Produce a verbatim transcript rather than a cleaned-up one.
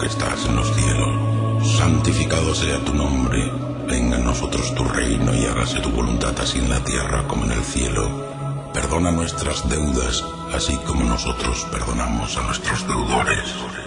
que estás en los cielos, santificado sea tu nombre, venga a nosotros tu reino y hágase tu voluntad así en la tierra como en el cielo. Perdona nuestras deudas, así como nosotros perdonamos a nuestros deudores.